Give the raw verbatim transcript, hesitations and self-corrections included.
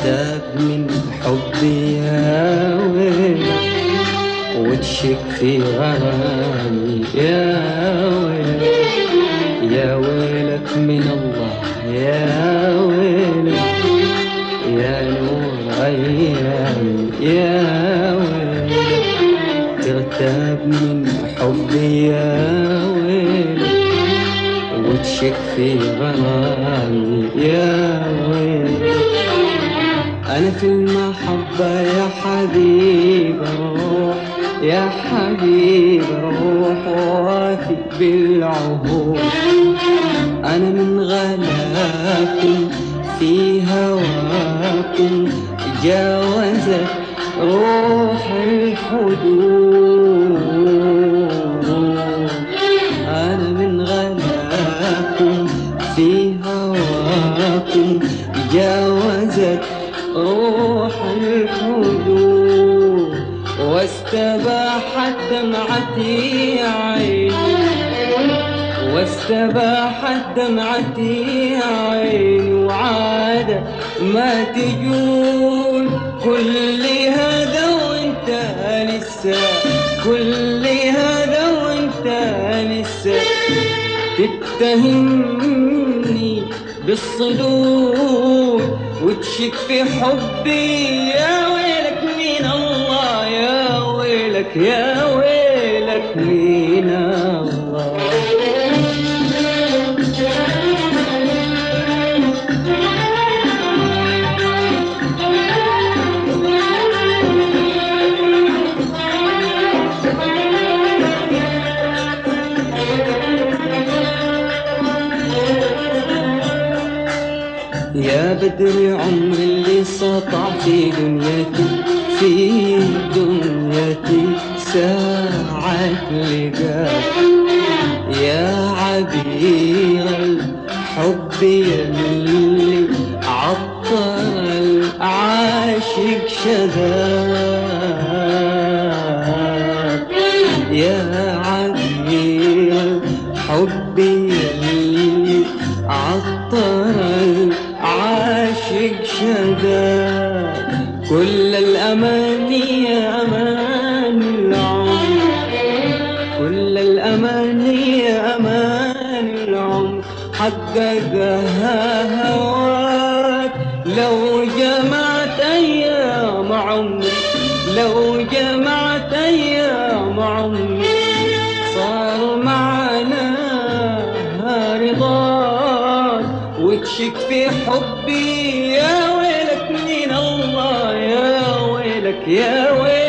ترتاب من حبي يا ويلك، وتشك في غرامي يا ويلك، يا ويلك من الله يا ويلك، يا نور أيامي يا ويلك، ترتاب من حبي يا ويلك، وتشك في غرامي يا ويلك. أنا في المحبة يا حبيب روح، يا حبيب روح وافي بالعهود. أنا من غلاكم في هواكم جاوزت روح الحدود. أنا من غلاكم في هواكم جاوزت روح الحدود، واستباحت دمعتي عيني، واستباحت دمعتي عيني، وعاد ما تجول. كل هذا وانت لسه، كل هذا وانت لسه تتهمني بالصدود، وتشك في حبي يا ويلك من الله، يا ويلك يا ويلك من الله. يا بدر عمري اللي سطع في دنيتي، في دنيتي ساعة لقاك، يا عبير الحب يلي عطر العاشق شذاك، يا عبير الحب يلي عطر عاشق شذاك. كل الأماني أمان العمر، كل الأماني أمان العمر حققها هواك. لو جمعت أيام عمري، لو جمعت أيام عمري صار معنا رضاك، وتشك في حبي يا ويلك من الله، يا ويلك يا ويلك.